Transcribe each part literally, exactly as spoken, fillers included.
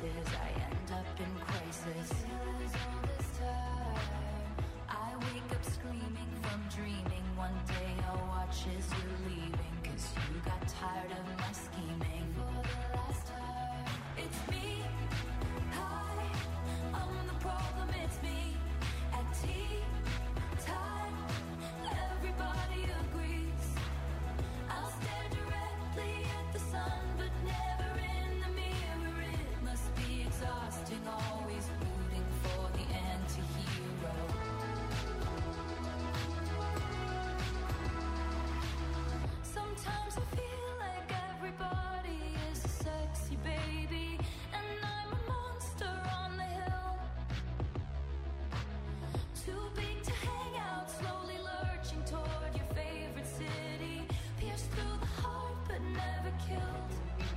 places, I end up in crisis. All this time, I wake up screaming from dreaming. One day I'll watch as you're leaving, 'cause you got tired of my scheming. For the last time, it's me. Hi, I'm the problem, it's me. At tea time, everybody agrees. I'll stare directly at the sun, but never in the mirror. It must be exhausting, always rooting for the anti-hero. Sometimes I feel like everybody is a sexy baby, and I'm a monster on the hill. Too big to hang out, slowly lurching toward your favorite city. Pierced through the heart, but never killed.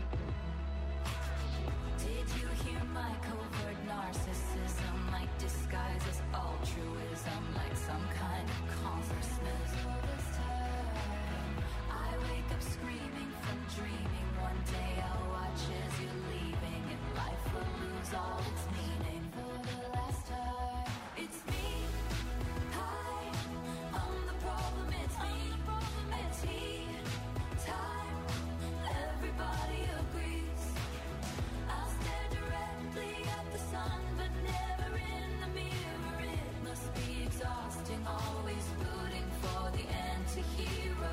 Did you hear my covert narcissism? Like disguise as altruism, like some kind of consciousness. All this time, I wake up screaming from dreaming. One day I'll watch as you're leaving, and life will lose all its meaning. For the last time, it's me. Hi, I'm the problem, it's me. At tea time, everybody agrees. I'll stare directly at the sun, but never in the mirror. It must be exhausting, always rooting for the anti-hero.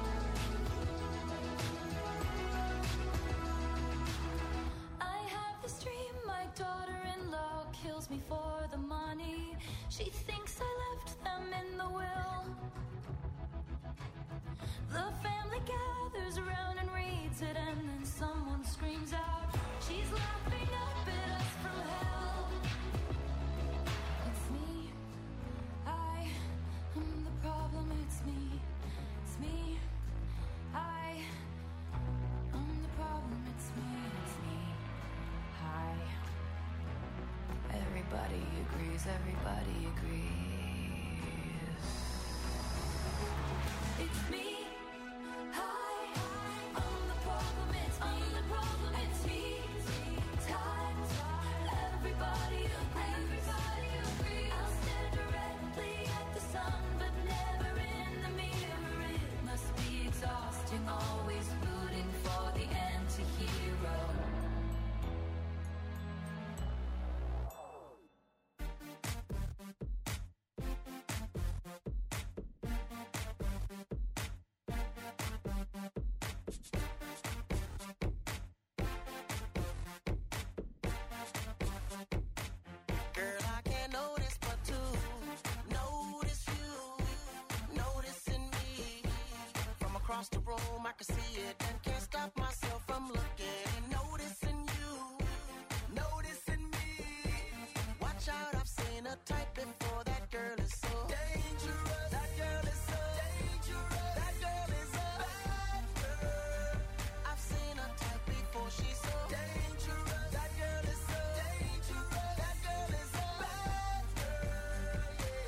I have this dream, my daughter-in-law kills me for the money. She thinks I left them in the will. The family gathers around and reads it, and then someone screams out, she's laughing up at us from hell. It's me. I am the problem, it's me. It's me. I am the problem, it's me. It's me. Hi. Everybody agrees, everybody agrees. It's me. Hi, I'm the problem, it's me. I'm the problem, it's me. Time, everybody agrees. Everybody agrees. I'll stare directly at the sun, but never in the mirror. It must be exhausting, always rooting for the anti-hero. Girl, I can't notice but to notice you, noticing me. From across the room, I can see it and can't stop myself from looking. Noticing you, noticing me. Watch out, I've seen a type before. That girl is so dangerous. That girl is so dangerous. That girl is a bad girl. I've seen a type before. She's so dangerous. That girl is so dangerous. That girl is a bad girl.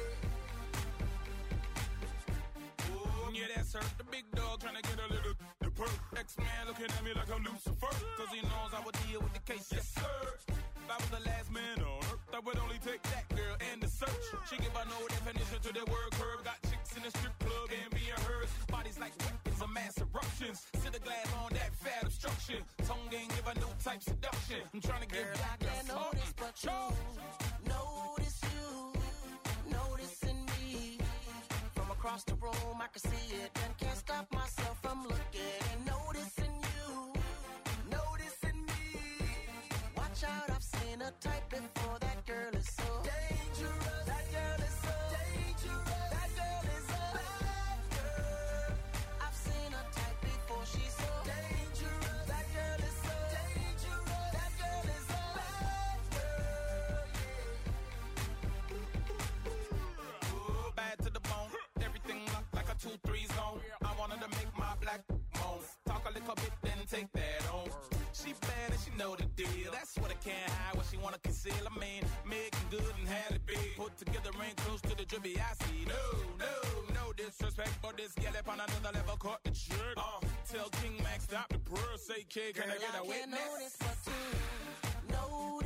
Ooh, yeah, that's her. The big dog trying to get a little the perk. X-Man looking at me like I'm Lucifer, 'cause he knows I would deal with the case. Yes, sir. If I was the last man on earth, I would only take that girl and the search. She give her no definition to the word curve. Got chicks in the strip club and being hers. Bodies like weapons of mass eruptions. Sit the glass on that fat obstruction. Tongue ain't give her no type seduction. I'm trying to get Girl, back I can't notice but you. Notice you, noticing me. From across the room, I can see it and can't stop myself from looking. Noticing you, noticing me. Watch out, I've seen a type before. That girl is so dangerous. That girl is so dangerous. That girl is a bad girl. I've seen a type before. She's so dangerous. That girl is so dangerous. That girl is a bad girl. Ooh, bad to the bone. Everything look like a two three zone. I wanted to make my black moan. Talk a little bit, then take that on. She bad and she know the deal. That's what I can't hide, what she wanna conceal. I mean, making good and had it big. Put together ain't close to the drippy I see. No, no, no disrespect, but this gal up on another level caught the trick. Uh, tell King Max stop the purr, say kid, can I get a witness? Girl, I can't notice but to notice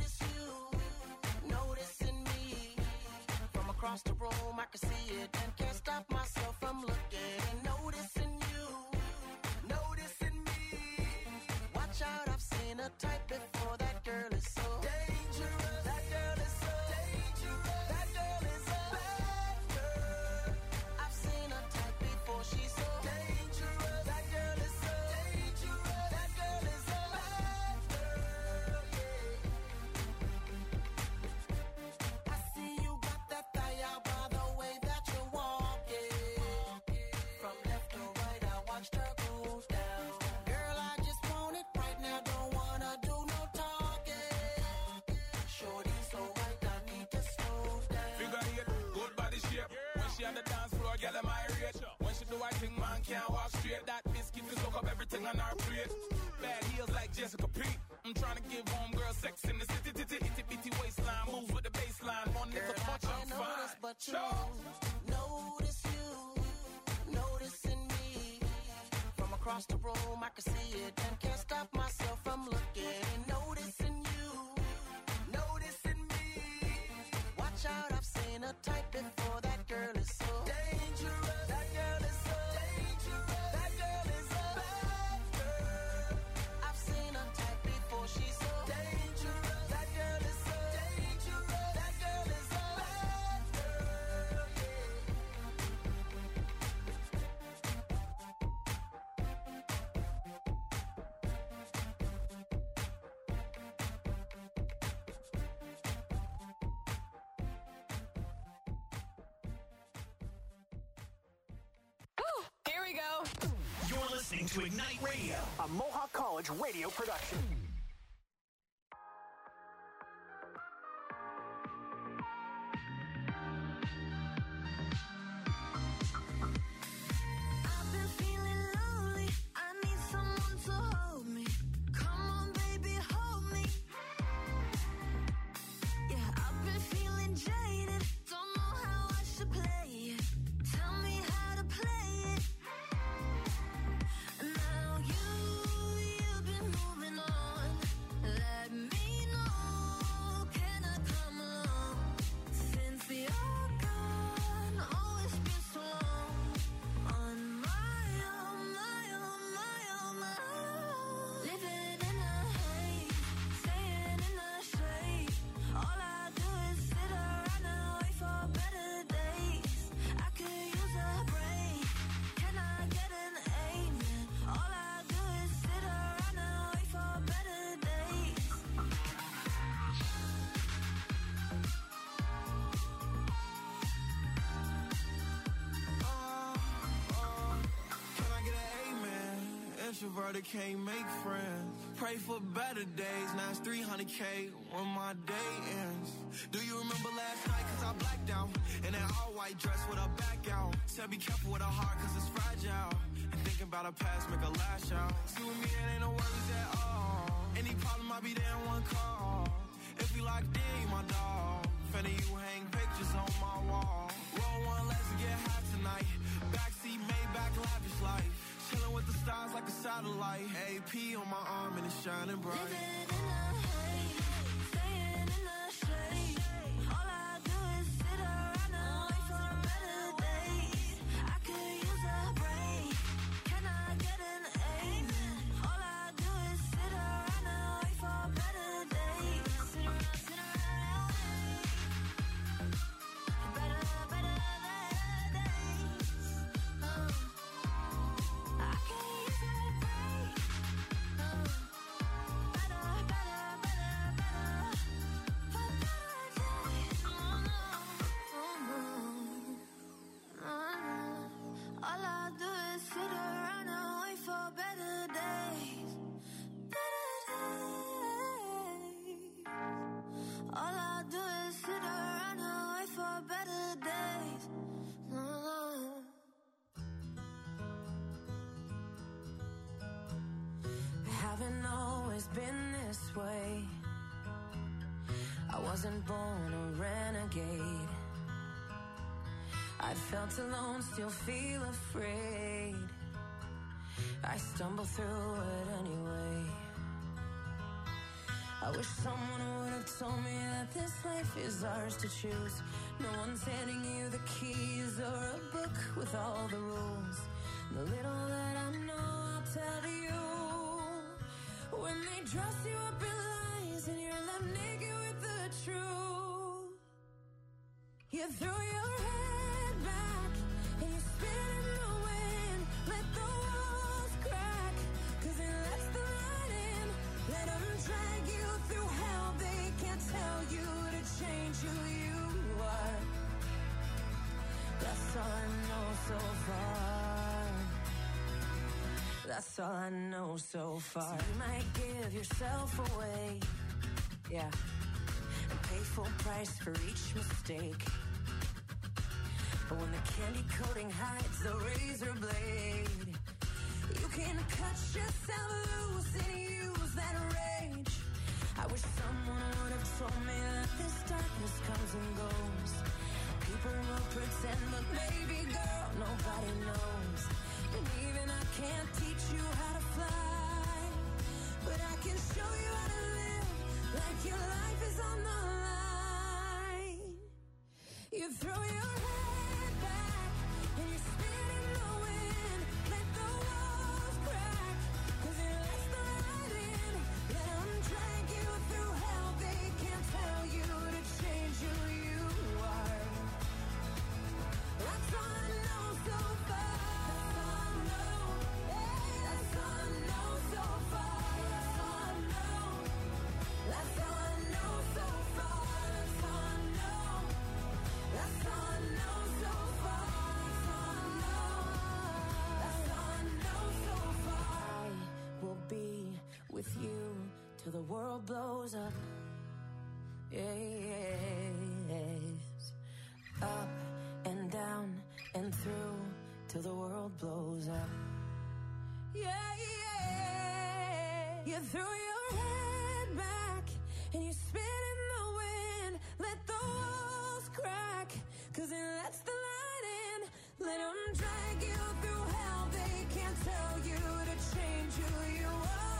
across the room, I can see it and can't stop myself from looking and noticing you, noticing me. Watch out, I've seen a type before. That girl is so dangerous. That girl is so dangerous. That girl is a bad girl. I've seen a type before. She's so dangerous. That girl is so dangerous. That girl is a bad girl. Yeah. I see you got that thigh out by the way that you're walking. From left to right, I watched her go down. Girl, I just want it right now. Don't wanna do no talking. Shorty so right, I need to slow down. Figure eight, good body shape. When she on the dance floor, get them irate. When she do I think man can't walk straight. That biscuit can soak up everything on our plate. Bad heels like Jessica Pete. I'm trying to give homegirl sex in the city, titty, itty bitty waistline. Moves with the baseline. One Girl, little I touch, I'm can't notice, fine. but you Sure. notice you, noticing me. From across the room, I can see it and can't stop myself from looking and noticing you, noticing me. Watch out, I've seen a type before. That girl is so dangerous. That girl is so dangerous. That girl is a bad girl. I've seen a type before. She's so dangerous. That girl is so dangerous. That girl is a bad girl. Here we go. You're listening to Ignite Radio, a Mohawk College radio production. I've been feeling lonely. I need someone to hold me. Come on, baby, hold me. Yeah, I've been feeling jaded. Don't know how I should play it. Tell me how to play it. Now you, you've been moving on. Let me know. Can I come along? Since you're gone, oh, it's been so long. On my own, my own, my own, my own. Living in a haze, staying in the shade. All I do is sit around and wait for better days. I could use a break. Can I get an amen? All I do is sit around and wait for better days. Can I get an amen? Introverted can't make friends. Pray for better days. Now it's three hundred K when my day ends. Do you remember last night? Cause I blacked out. In that all white dress with her back out. Said be careful with her heart cause it's fragile. And thinking about her past make her lash out. See with me it ain't no worries at all. Any problem I'll be there in one call. If we locked in, you my dog. Finna you hang pictures on my wall. Roll one, let's get high tonight. Backseat, Maybach, lavish life. Chilling with the stars like a satellite. A P on my arm and it's shining bright. Living in a haze, staying in the shade. All I do is sit around and wait for better days. I could use a break. Can I get an amen? All I do is sit around and wait for better days. Sit around, sit around and wait. Better, better, better days. Uh, I could use a break. Uh, better, better, better, better. For better days. Oh no, oh no, oh no. All I do is sit around and wait for better days. Better days. All I do is sit around and wait for better days. Oh. Haven't always been this way. I wasn't born a renegade. I felt alone, still feel afraid. I stumble through it anyway. I wish someone would have told me that this life is ours to choose. No one's handing you the keys or a book with all the rules. The little that I know, I'll tell you. When they dress you up in lies and you're left naked with the truth, you throw your head back and you spin in the wind. Let the walls crack, cause it lets the light in. Let them drag you through hell. They can't tell you to change who you are. That's all I know so far. That's all I know so far. So you might give yourself away, yeah, and pay full price for each mistake. But when the candy coating hides the razor blade, you can cut yourself loose and use that rage. I wish someone would have told me that this darkness comes and goes. People will pretend, but baby girl, nobody knows. And even I can't teach you how to fly, but I can show you how to live like your life is on the line. You throw your head back and you spin in the wind. Let the walls crack, cause it lets the light in. Let them drag you through hell. They can't tell you to change who you are. That's all I know so far. That's all I know so far. That's all I know. That's all I know so far. That's all I know. That's all I know so far. That's all I know. That's all I know so far. I will be with you till the world blows up. Yes. Up and down and through till the world blows up. Yeah, yeah. You throw your head back and you spin in the wind. Let the walls crack, cause it lets the light in. Let them drag you through hell. They can't tell you to change who you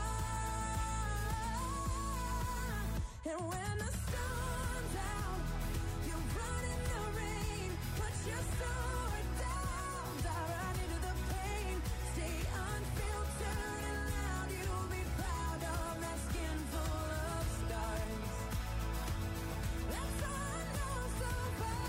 are. And when the sun's out, you run in the rain. Put your sword down, dive right into the pain. Stay unfiltered and loud. You'll be proud of that skin full of stars. That's all I know so far.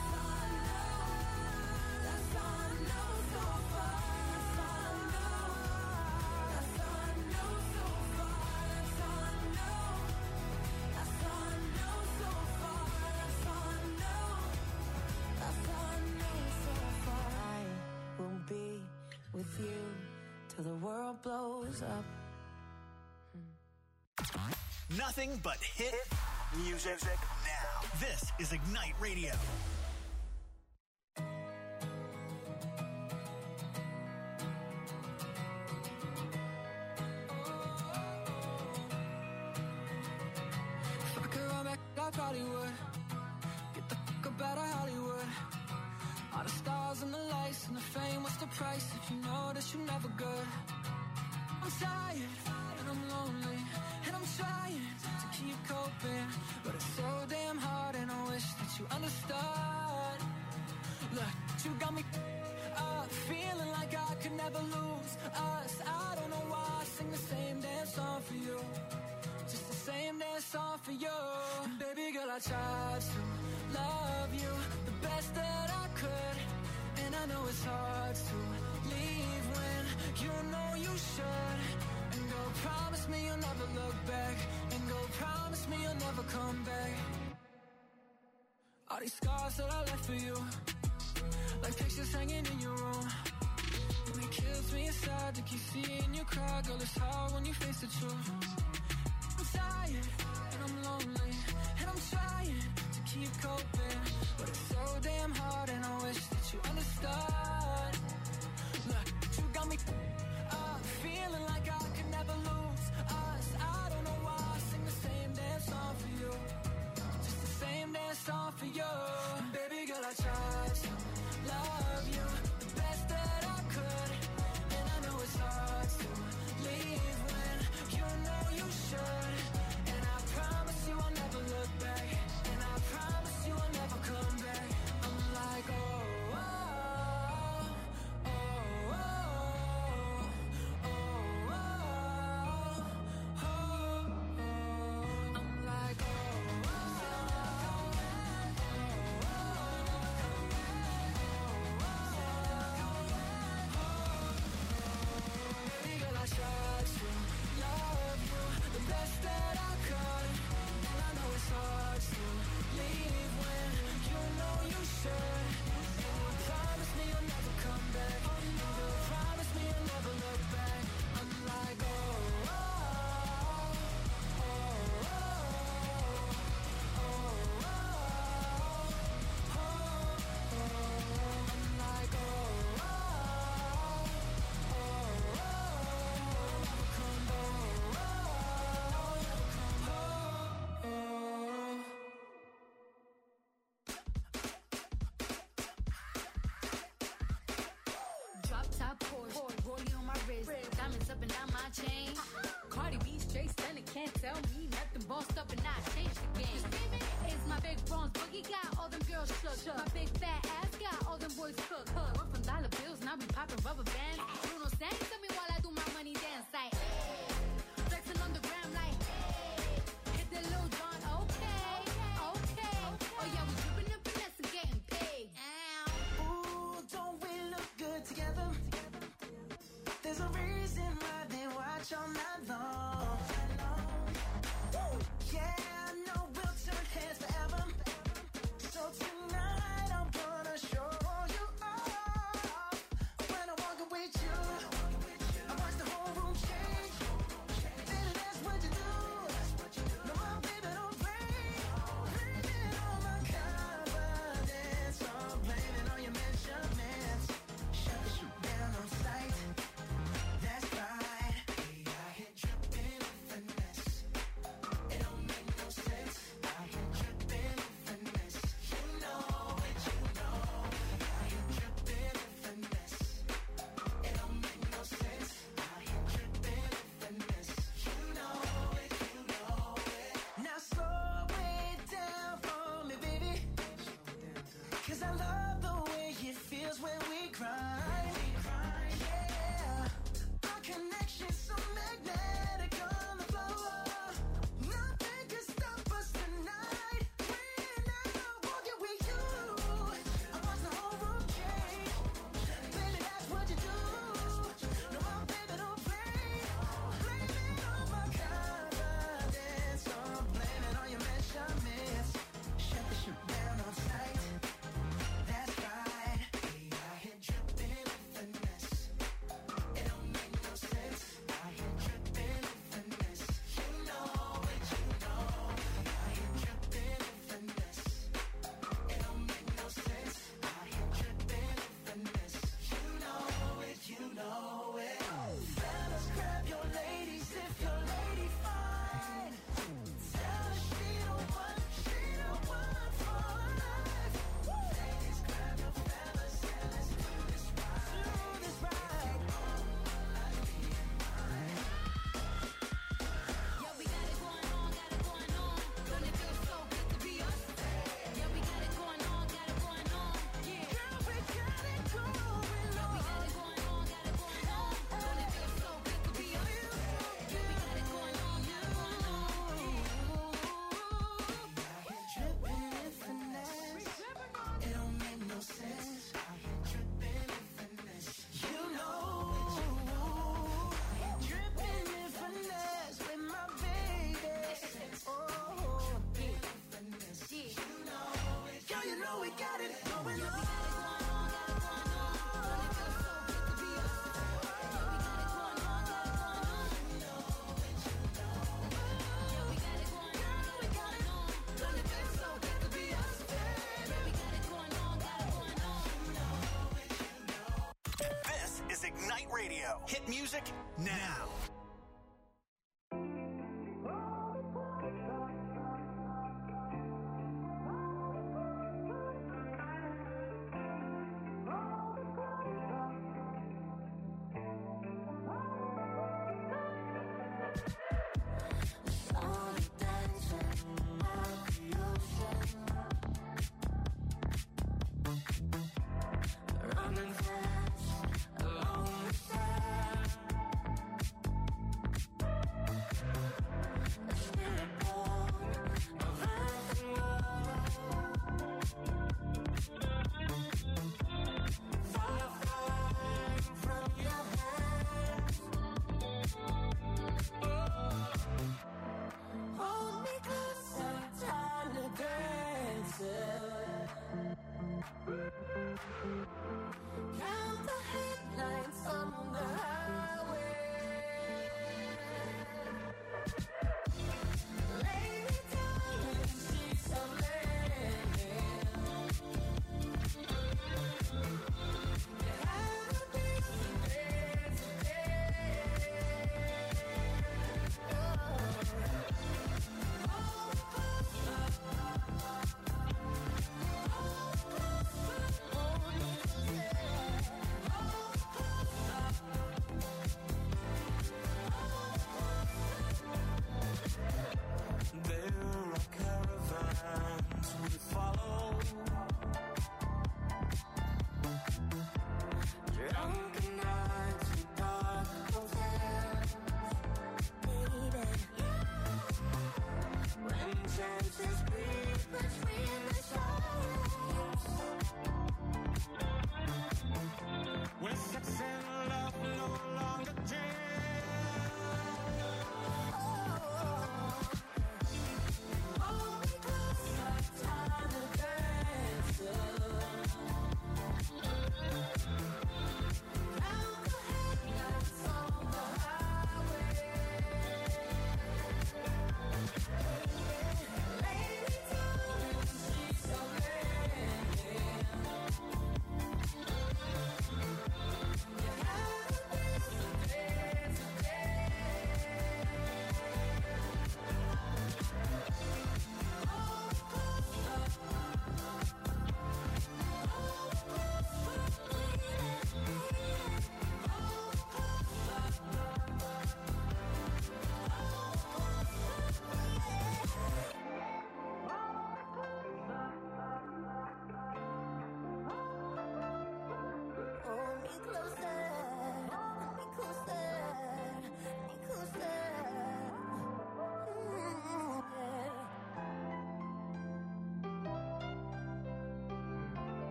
That's all I know. That's all I know so far. That's all I know. That's all I know so far. That's all I know. That's all I know so far. That's all I know. That's all I know so far. I will be with you till the world blows up. Nothing but hit music now. This is Ignite Radio. If I could run back, I probably would. Get the fuck up out of Hollywood. All the stars and the lights and the fame, what's the price if you know that you're never good? I'm tired and I'm lonely and I'm trying to keep coping, but it's so damn hard and I wish that you understood. Look, you got me up, feeling like I could never lose us. I don't know why I sing the same damn song for you, just the same damn song for you. And baby girl, I tried to love you the best that I could, and I know it's hard to leave when you know you should. And go promise me you'll never look back, and go promise me you'll never come back. All these scars that I left for you, like pictures hanging in your room, and it kills me inside to keep seeing you cry. Girl, it's hard when you face the truth. I'm tired and I'm lonely and I'm trying to keep coping, but it's so damn hard and I wish that you understood. Look, you got me up, feeling like I could never lose us. I don't know why I sing the same damn song for you, just the same damn song for you. And baby girl, I tried to love you the best that I could, and I know it's hard to leave when you know you should. And I touch all night long. Woo! Yeah, I know we'll turn heads forever. So tonight I'm gonna show you off. When I'm walking with you, I watch the whole room change. Baby, that's what you do. No, my baby don't play. Blaming on my confidence, I'm blaming on your measurements. Shut the shoot down on sight. That's right. Hey, I hit dripping with finesse. It don't make no sense. I hit dripping with finesse. You know it, you know. I hit dripping with finesse. It don't make no sense. I hit dripping with finesse. You know it, you know it. Now slow it down for me, baby. Cause I love the way it feels when we grind. Yeah, our connection's so magnetic on the floor. Nothing can stop us tonight. When I'm walking with you, I watch the whole room change. Baby, that's what you do. No, my baby don't play. Blaming on my confidence, I'm blaming on your measurements. Shut the shoot down on sight. That's right. Hey, I hit dripping with finesse. It don't make no sense. I hit dripping with finesse. You know it, you know. I hit dripping with finesse. It don't make no sense. I hit dripping with finesse. You know it, you know it. Fellas, grab your ladies if your lady fine. Tell her she don't want, she don't want for life. Ladies, grab your fellas and let's do this right. Do this right. Yeah, we got it going on, got it going on. Don't it feel so good to be us? Yeah, we got it going on, got it going on. Yeah, Girl, we got it going yeah, we got on. it going on, got it going on. Don't it feel so good to be us? Yeah, we got it going on, got it going on. I hit dripping with finesse. It don't make no sense. I hit dripping with finesse. You know. I hit dripping with finesse with my baby. Oh, finesse. You know it. Girl, you know we got it going on. This is Ignite Radio. Hit music now. Running fast along the sand.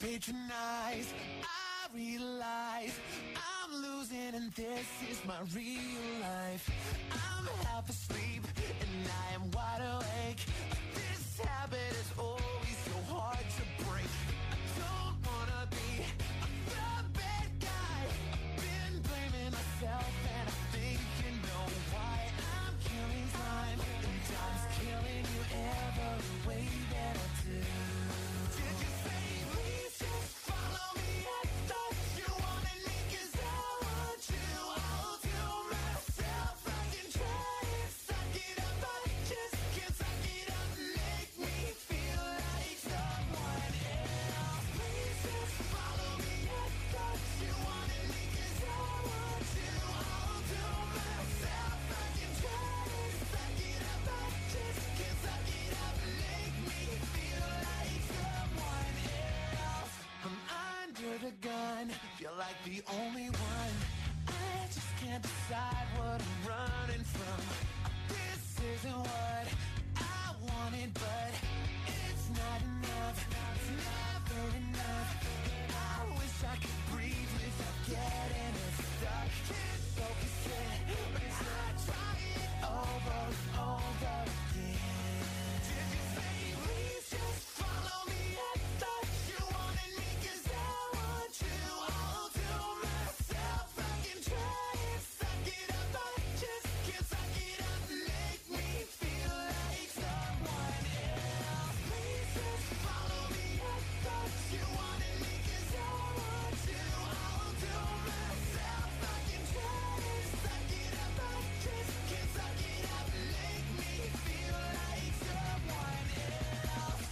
patronize. I realize I'm losing and this is my real life. I'm half asleep and I am wide awake. This habit is always so hard to break. I don't wanna be the bad guy. I've been blaming myself and I think you know why. I'm killing time and time's killing you every way that I do. Did you say please just follow me? I thought you wanted me 'cause I want you. I'll do myself. I can try and suck it up. I just can't suck it up. Make me feel like someone else. Please just follow me. I thought you wanted me 'cause I want you. I'll do myself. I can try and suck it up. I just can't suck it up. Make me feel like someone else. I'm under the gun. Feel like the only one. I just can't decide what I'm running from. This isn't what I wanted, but it's not enough. It's never enough. I wish I could breathe without getting it stuck. Can't focus it, but I try it over and over again. Did you say please just follow me? I thought you wanted me 'cause I want you. I'll do myself. I can try and suck it up. I just can't suck it up. Make me feel like someone else. Please just follow me. I thought you wanted me 'cause I want you. I'll do myself. I can try and suck it up. I just can't suck it up. Make me feel like someone else.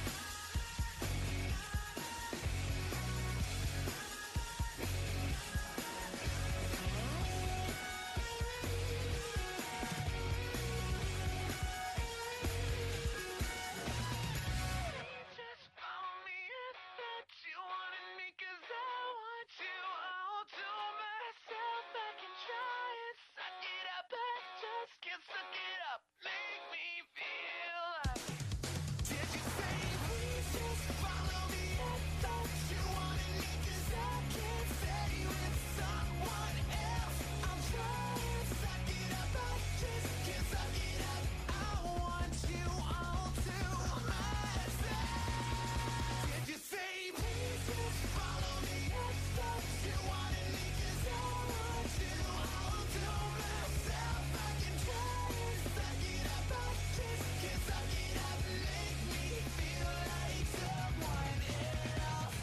Just follow me. I thought you wanted me 'cause I want you. I'll do myself. I can try and suck it up. I just can't suck it up. Make me feel like. Did you say please just follow me? I thought you wanted me 'cause I can't stay with someone else. I'll try and suck it up. I just can't suck it up. I want you. I'll do myself. Did you say please just follow me? I thought you wanted me 'cause I want you. I'll do myself. I can try and suck it up. I just can't suck it up. Make me feel like someone else.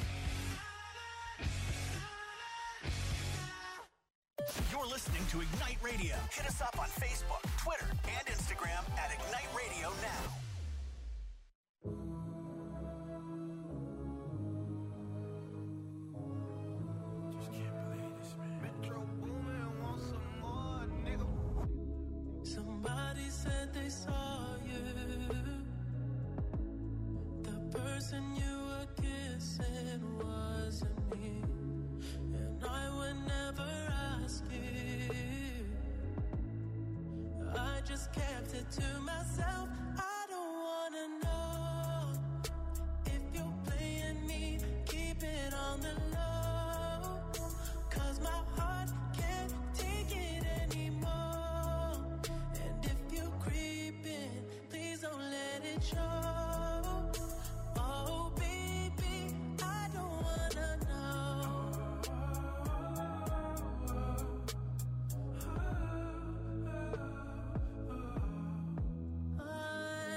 You're listening to Ignite Radio. Hit us up on Facebook, Twitter, and Instagram at Ignite Radio Now. Just can't believe this, man. Metro Boomin want some more, nigga. Somebody said they saw you. The person you were kissing wasn't me. And I would never ask you. I just kept it to myself. I don't wanna know if you're playing me. Keep it on the low. 'Cause my heart can't take it anymore. And if you're creeping, please don't let it show. Oh, baby, I don't wanna know. I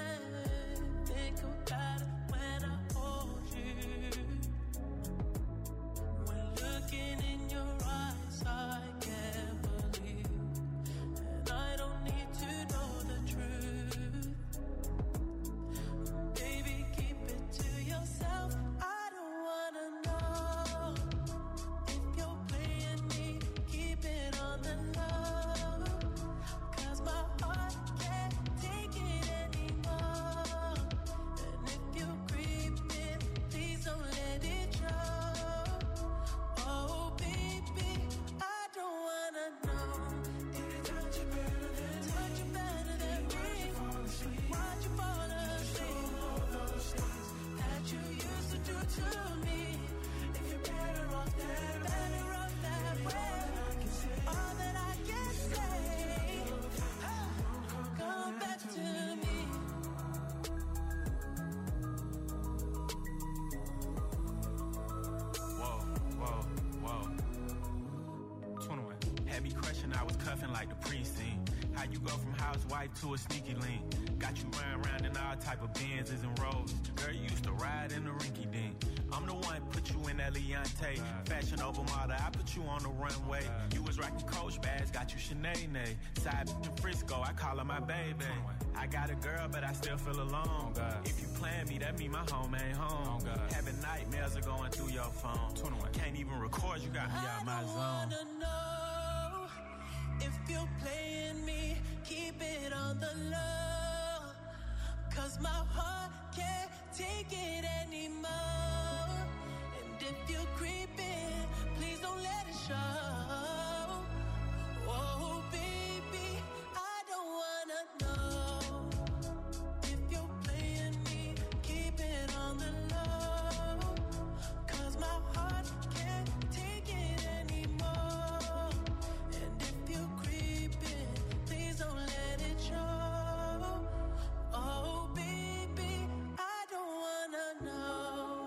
go from housewife to a sneaky link. Got you round round in all type of Benzes and Rolls. Girl, you used to ride in the rinky dink. I'm the one put you in that Leontay. Fashion over model, I put you on the runway. You was rocking Coach bags, got you Sinead. Side to Frisco, I call her my baby. I got a girl, but I still feel alone. If you plan me, that mean my home ain't home. Having nightmares are going through your phone. Can't even record, you got me out my zone. I wanna know if you're playing me, keep it on the low. Cause my heart can't take it anymore. And if you're creeping, please don't let it show. Oh, baby, I don't wanna know if you're playing me, keep it on the low. Cause my heart can't take it anymore. And if you're creeping, please don't let it show. Oh, baby, I don't wanna know.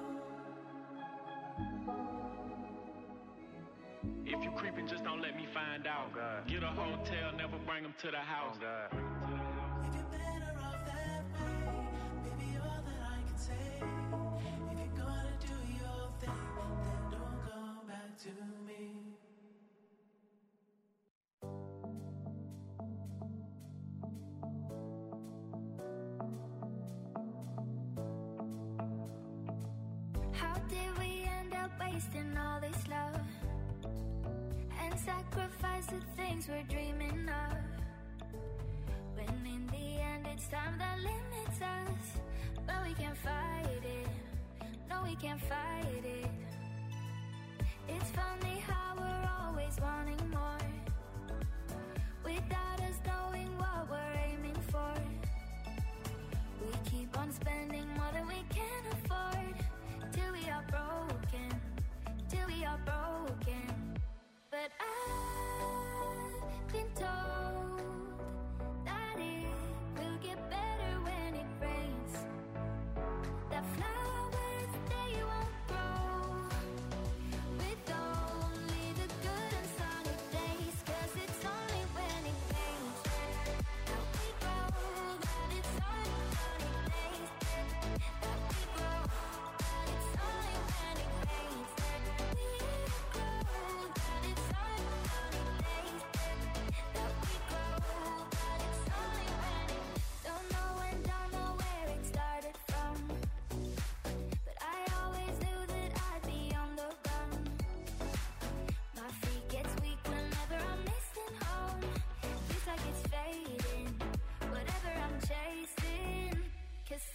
If you creeping, just don't let me find out. Get a hotel, never bring them to the house. If you're better off that way, baby, all that I can say. If you're gonna do your thing, then don't come back to me. How did we end up wasting all this love and sacrifice the things we're dreaming of? When in the end it's time that limits us, but we can't fight it. No, we can't fight it. It's funny how we're always wanting more without us knowing what we're aiming for. We keep on spending more than we can afford till we are broken, till we are broken. But I've been told that it will get better when it rains. That flowers, they won't grow with only the good and sunny days. Cause it's only when it rains that we grow. That it's only sunny days that we grow. That it's only when it rains that we grow. That it's only sunny days that we grow. That it's only when it. Don't know when, don't know where it started from, but I always knew that I'd be on the run. My feet gets weak whenever I'm missing home. Feels like it's fading, whatever I'm chasing. Cause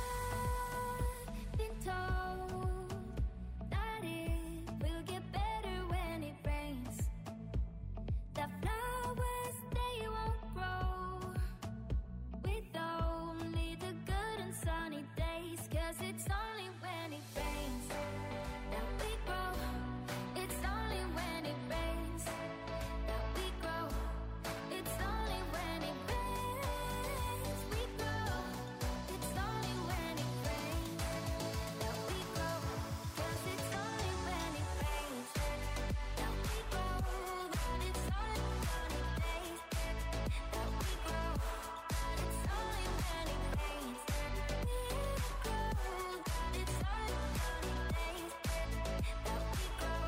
I've been told that it will get better when it rains. That flowers, they won't grow with only the good and sunny days. Cause it's only when it rains that we grow. It's only when it rains that we grow. It's only when it rains we grow. It's only when it rains that we grow. Cause it's only when it rains that we grow. That it's only sunny days that we grow. That it's only when it rains that we grow. That it's only sunny days that we grow.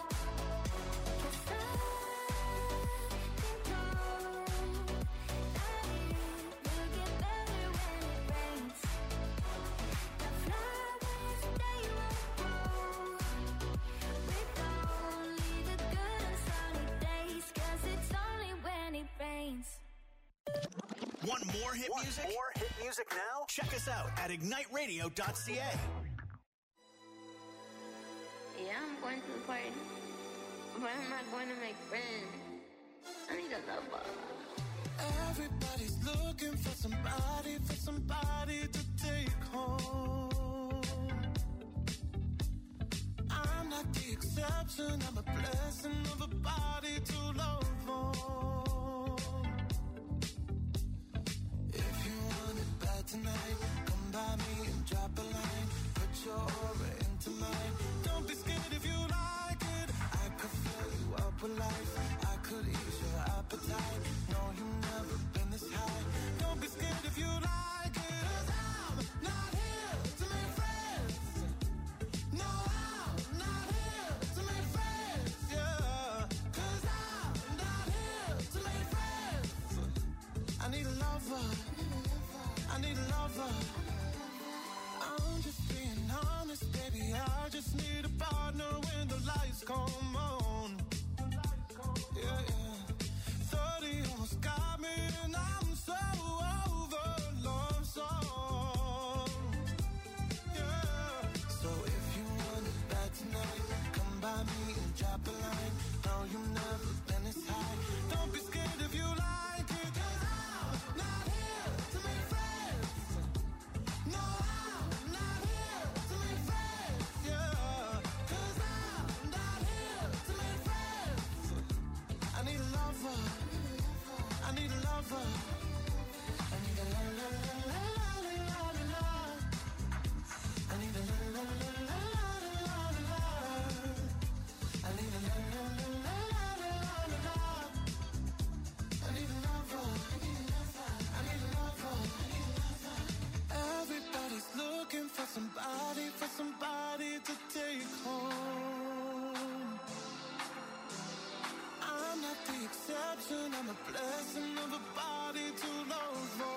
Cause I've been told that it will get better when it rains. The flowers, they won't grow with only the good and sunny days. Cause it's only when it rains. Want more hit Want music? more hit music now? Check us out at ignite radio dot c a. Yeah, I'm going to the party, but I'm not going to make friends. I need a lover. Everybody's looking for somebody, for somebody to take home. I'm not the exception, I'm a blessing of a body to love on. If you want it bad tonight, come by me and drop a line. Put your aura into mine. Don't be scared if you like it. I could fill you up with life. I could ease your appetite. No, you've never been lover. I need a lover. I'm just being honest, baby. I just need a partner when the lights come on. Yeah, yeah. thirty almost got me, and I'm so over love song. Yeah. So if you want it bad tonight, come by me and drop a line. No, you've never been this high. Don't be scared if you like it, 'cause I'm not here to make friends. No, I'm not here to make friends. Yeah, 'cause I'm not here to make friends. I need a lover. I need a lover. I need a la la la la la la la la. I need a la la la la la la la. I need a la la la la la la la. I need a lover. I need a lover. Everybody's looking for somebody, for somebody to take home. I'm not the exception, I'm a blessing of a body to love for.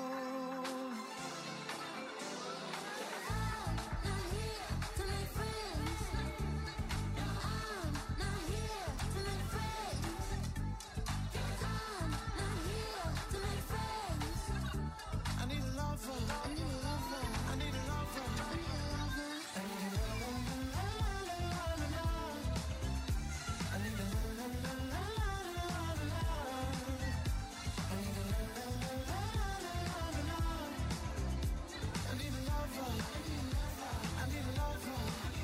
I need a lover. I need a lover. I need a lover. I need a la la la la la la la. I need a la la la la la la la. I need a la la la la la la la. I need a lover. I need a lover.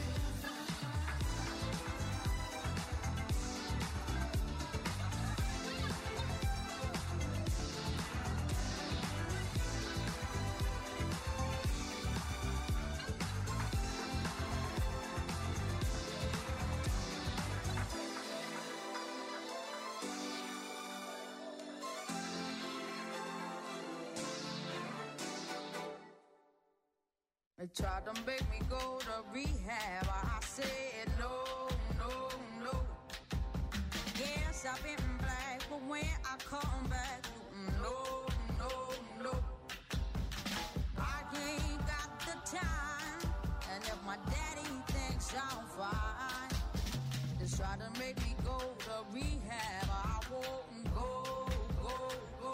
They tried to make me go to rehab. I said no, no, no. Yes, I've been black, but when I come back, no, no, no. I ain't got the time, and if my daddy thinks I'm fine, they try to make me go to rehab. I won't go, go, go.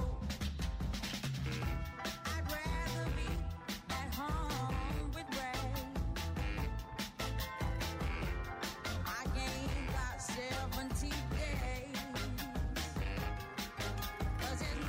I'd rather be at home with Ray. I ain't got seventy days, 'cause there's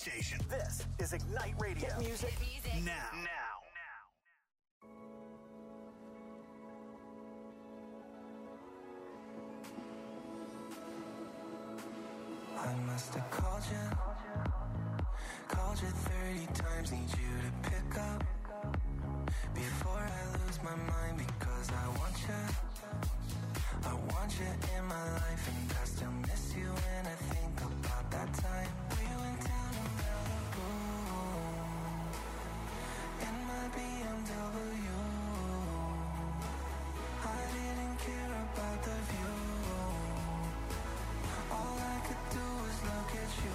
station. This is Ignite Radio. Hit music. Now. Now. I must have called you, called you thirty times, need you to pick up before I lose my mind, because I want you, I want you in my life, and I still miss you when I think about that time we went down to Malibu in my B M W. I didn't care about the view, all I could do was look at you.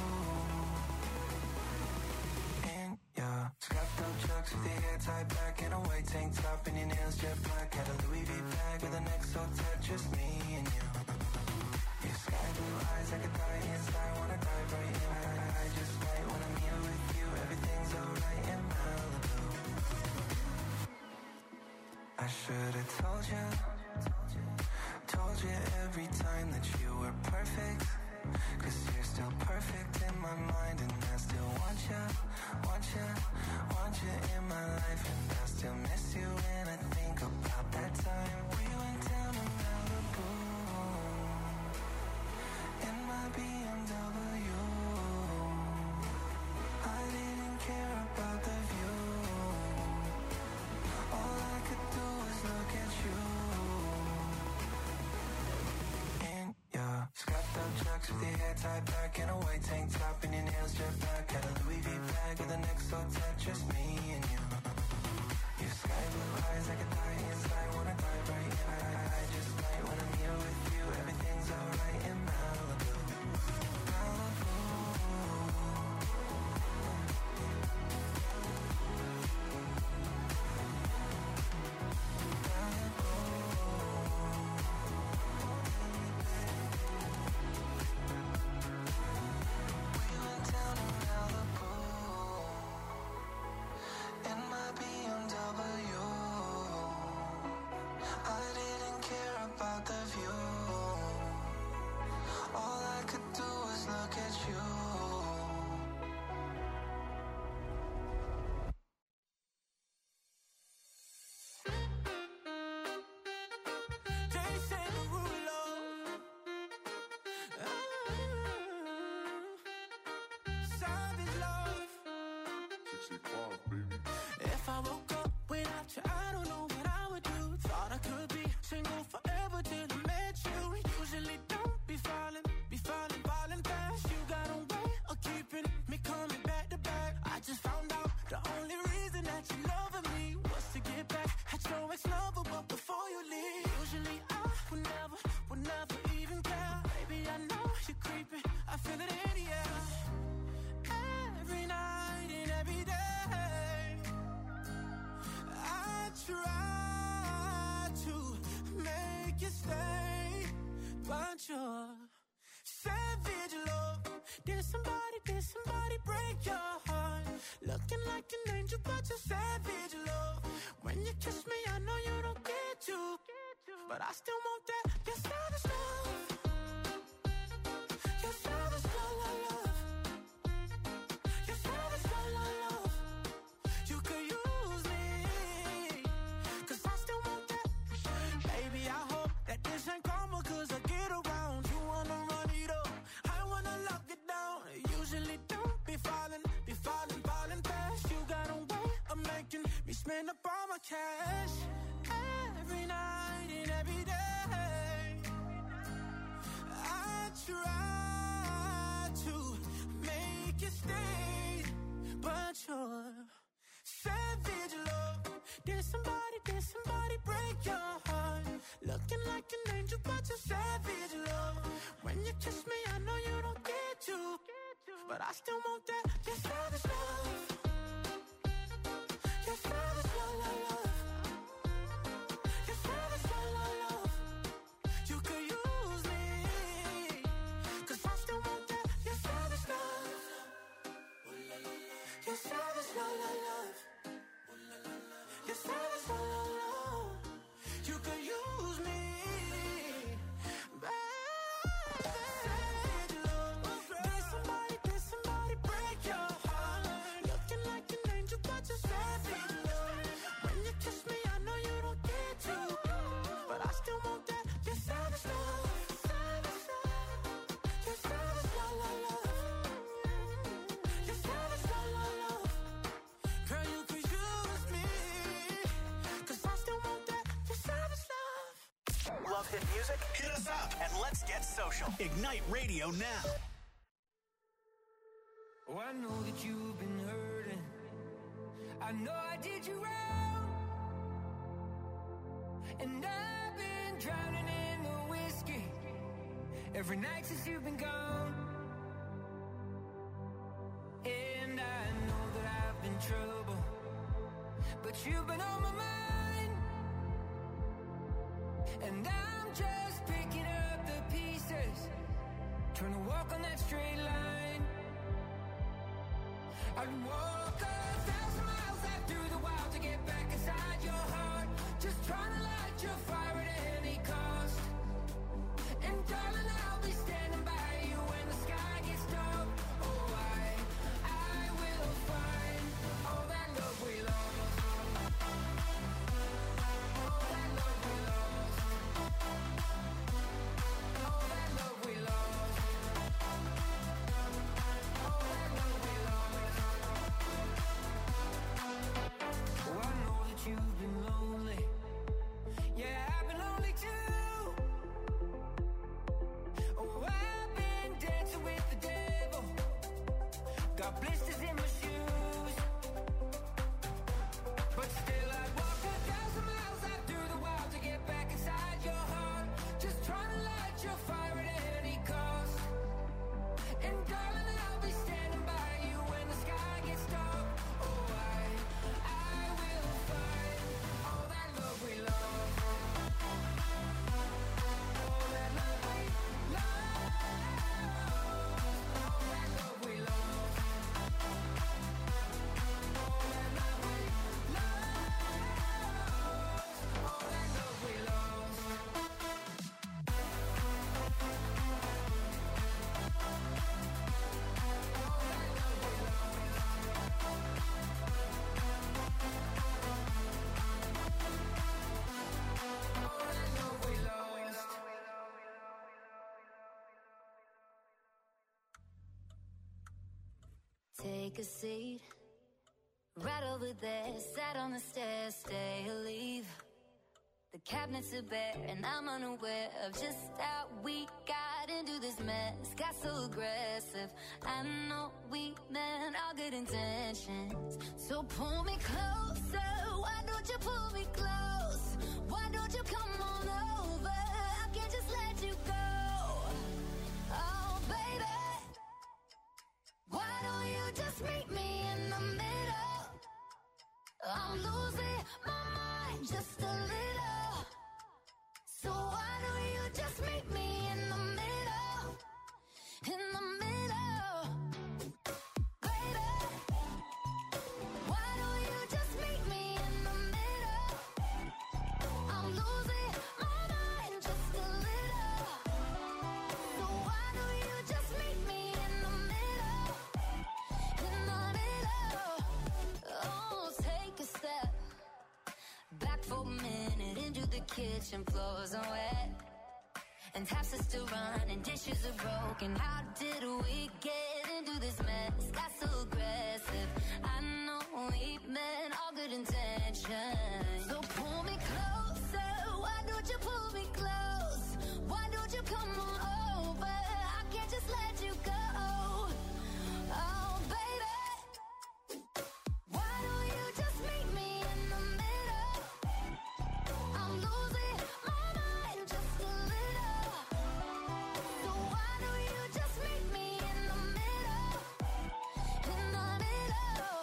In your strapped up chucks with your hair tied back and a white tank top and your nails jet black. Had a Louis V bag with an X O tight, just me and you. Your sky blue eyes, I could die inside, wanna dive right in. I, I just might when I'm here with you, everything's alright in Malibu. I should've told you, told you every time that you were perfect, cause you're still perfect in my mind, and I still want you, want you, want you in my life, and I still miss you when I think about that time we went down to Malibu in my B M W. I didn't care about the view, all I could do was look at you. In your strapped up chucks with your hair tied back and a white tank top and your nails jet black. Had a Louis V bag with an X O tight, just me and you. Your sky blue eyes, I could die inside, wanna dive right in. I, I just might when I'm here with you, everything's alright in Malibu. Malibu. If I woke up without you, I don't know what I would do. Thought I could be single forever till I met you. Usually don't be falling, be falling, falling fast. You got a way of keeping me coming back to back. I just found out the only reason that you loving me was to get back at your ex-lover, but before you leave, usually I would never, would never even care. Baby, I know you're creeping, I feel it in the air. Every night and every day I try to make you stay, but you're savage love. Did somebody, did somebody break your heart? Looking like an angel, but you're savage love. When you kiss me, I know you don't get to, but I still want that. You're savage love. You're savage love, love, love. You're savage love, love, love. You could use me, cause I still want that. Baby, I hope that this ain't karma, cause I get around. You wanna run it up, I wanna lock it down. Usually don't be falling, be falling, falling fast. You got a way of making me spend up all my cash. Every night and every day I try to make you stay, but you're savage love. Did somebody, did somebody break your heart? Looking like an angel, but you're savage love. When you kiss me, I know you don't get to, but I still want that. You're savage love. You're savage love, love, love. You're savage love, love, love. You could use me, cause I still want that. You're savage love. You're savage love, love, love. You're savage love, love, love. You could use me, baby. Savage love. Did somebody, did somebody break your love hit music? Hit us up and let's get social. Ignite Radio now. Oh, I know that you've been hurting. I know I did you wrong. And I've been drowning in the whiskey every night since you've been gone. And I know that I've been trouble, but you've been on my mind. And I'm just picking up the pieces, trying to walk on that straight line. I'd walk a thousand miles out through the wild to get back inside your heart, just trying to light your fire at any cost. And darling, I'll be standing by you when the sky gets dark. Oh, I, I will find all that love we lost. All that love we lost. All that love we lost. All that love we lost. Oh, I know that you've been lonely. Yeah, I've been lonely too. Oh, I've been dancing with the devil. Got blisters in my shoes. But still I'd walk a thousand miles out through the wild to get back inside your heart, just trying to light your fire at any cost. And darling, I'll be standing by you when the sky gets dark. Oh, I, I will find all that love we lost. All that love we lost. All that love we lost. All that love we lost. All that love we lost. All that love we lost. Take a seat, right over there, sat on the stairs, stay or leave. The cabinets are bare and I'm unaware of just how we got into this mess. Got so aggressive, I know we meant all good intentions. So pull me closer, why don't you pull me close? Why don't you come on over, I can't just let you go. Oh baby, why don't you just meet me in the middle? I'm losing my mind just a little. So why don't you just meet me in the middle? In the middle. Baby, why don't you just meet me in the middle? I'm losing my mind just a little. So why don't you just meet me in the middle? In the middle. Oh, take a step back for a minute into the kitchen, floors are wet and taps are still running, dishes are broken. How did we get into this mess? Got so aggressive, I know we meant all good intentions. So pull me closer, why don't you pull me close? Why don't you come on over, I can't just let you go. Oh baby, why don't you just meet me in the middle? I'm losing my mind just a little. So why don't you just meet me in the middle? In the middle.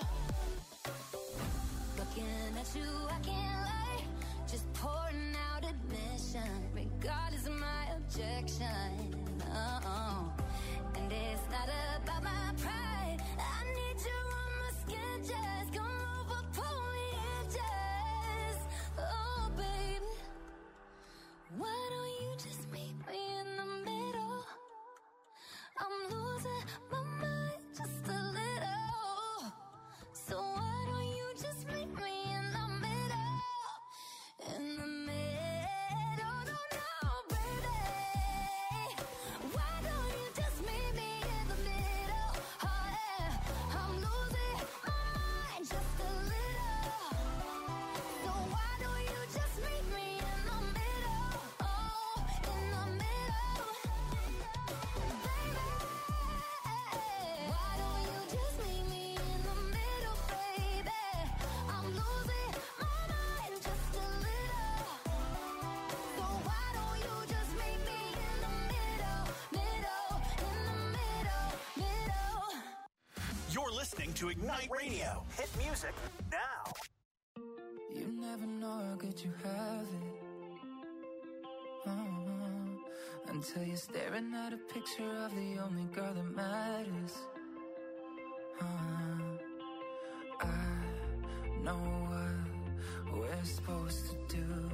Looking at you, I can't lie, just pouring out admission, regardless of my objection. Oh, and it's not about my pride, I need you on my skin, just come over, pull me in, just. Oh baby, why don't you just meet me in the middle? I'm losing my mind just a little. So why don't you just meet me in the middle? In the middle, no, no, baby. to Ignite Radio. Hit music now. You never know how good you have it. Uh-huh. Until you're staring at a picture of the only girl that matters. Uh-huh. I know what we're supposed to do.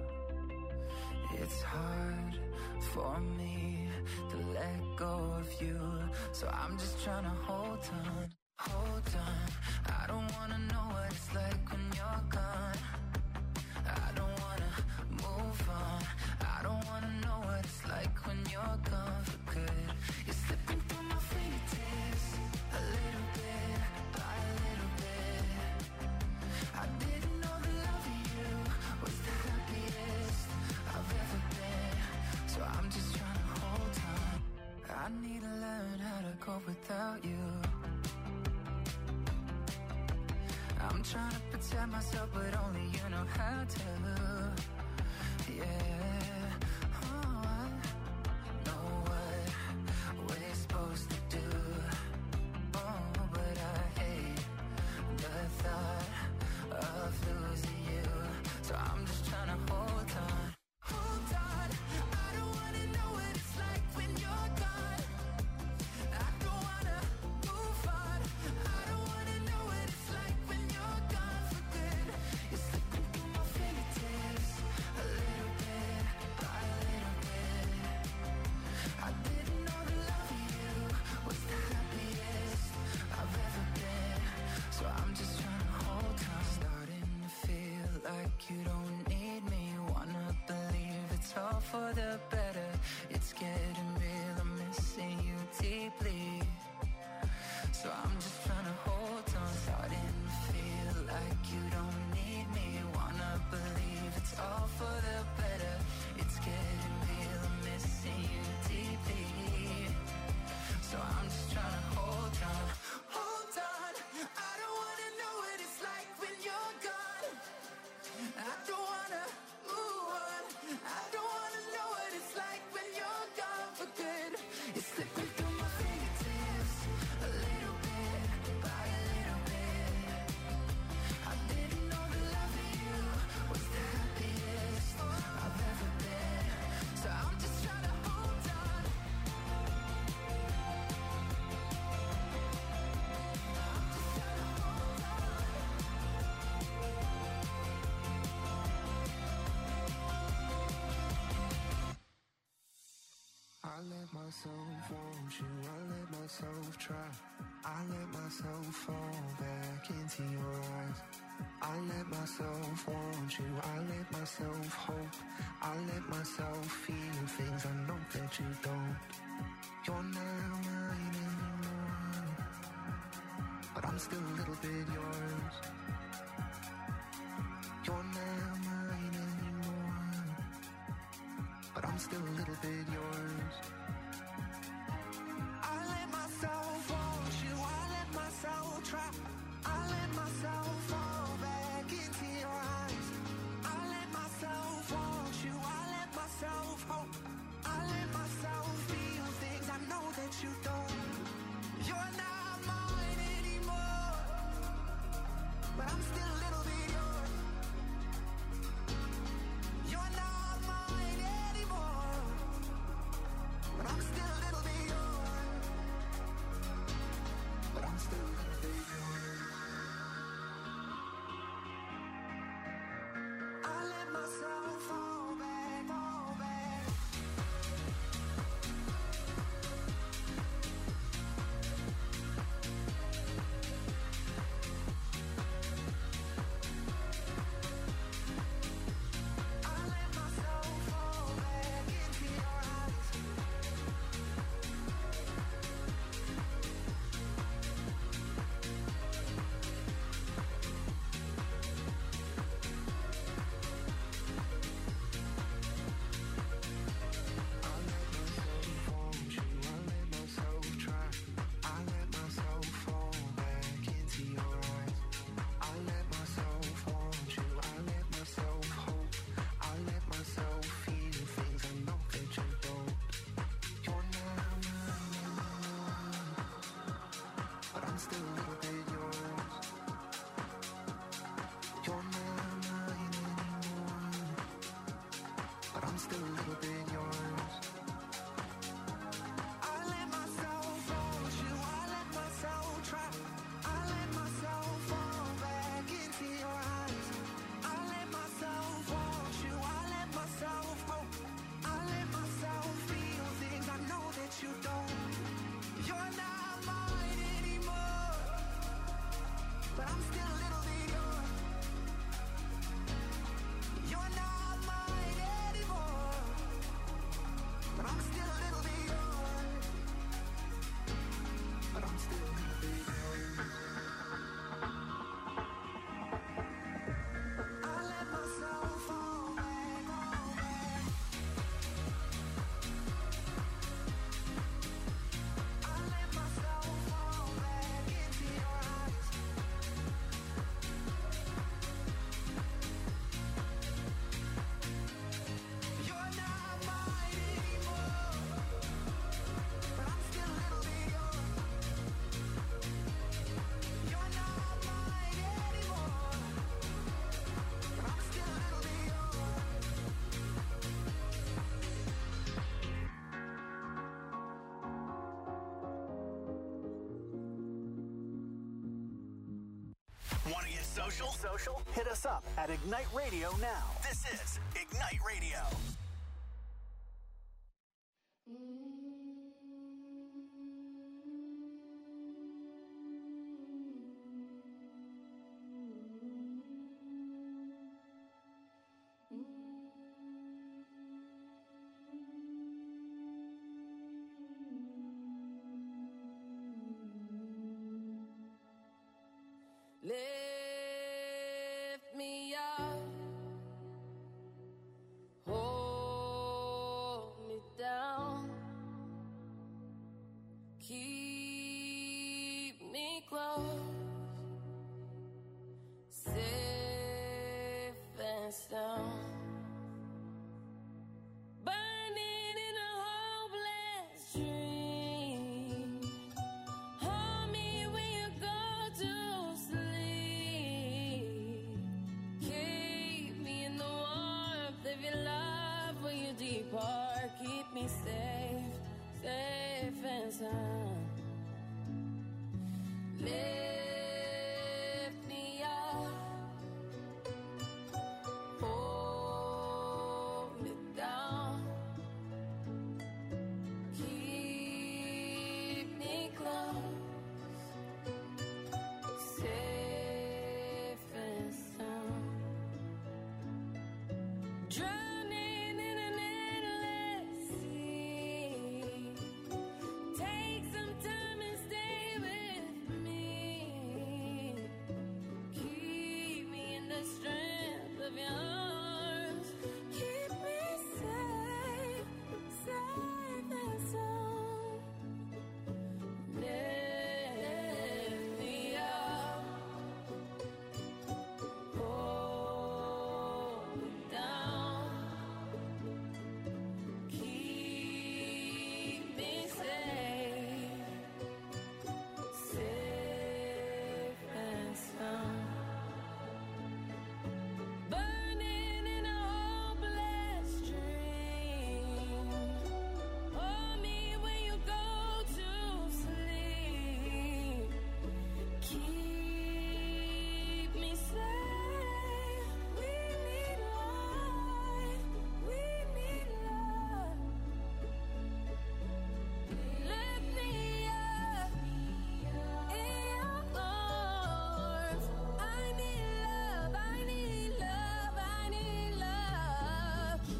It's hard for me to let go of you, so I'm just trying to hold on, hold on. I don't wanna know what it's like when you're gone. I don't wanna move on. I don't wanna know what it's like when you're gone for good. You're slipping through my fingertips, a little bit by a little bit. I didn't know the love of you was the happiest I've ever been, so I'm just trying to hold on. I need to learn how to cope without you. I'm trying to protect myself, but only you know how to. Yeah, oh, I know what we're supposed to do. Oh, but I hate the thought of losing you, so I'm just trying to hold on, hold on. I don't wanna know what it's like when you're gone. I don't wanna move on. I don't wanna know what it's like when you're gone for good. You're slipping through my fingertips, a little bit by a little bit. I didn't know the love of you was the happiest I've ever been, so I'm just trying to hold on. Starting to feel like you don't need me. Wanna believe it's all for the better. It's getting real, I'm missing you deeply, so I'm just trying to hold on. Starting to feel like you don't need me. Wanna believe it's all for the better. It's getting real, I'm missing you deeply, so I'm just trying to hold on, hold on. I don't wanna know what it's like when you're gone. I don't wanna move on. I don't wanna know what it's like when you're gone for good. You're slipping through my fingertips, a little bit by a little bit. I didn't know the love of you was the happiest I've ever been, so I'm just trying to hold on. I let myself want you, I let myself try. I let myself fall back into your eyes. I let myself want you, I let myself hope. I let myself feel things I know that you don't. You're not mine anymore, but I'm still a little bit yours. You're not mine anymore, but I'm still a little bit yours. I let myself want you, I let myself try. I let myself fall back into your eyes. I let myself want you, I let myself hope. I let myself feel things I know that you don't. You're not mine anymore, but I'm still a little bit yours. You're not mine anymore, but Want to get social? Social? Hit us up at Ignite Radio now. This is Ignite Radio. Lift me up, hold me down, keep me close, safe and sound. Burning in a hopeless dream. Hold me when you go to sleep. Keep me in the warmth of your love when you depart. Keep me safe, safe and sound. Live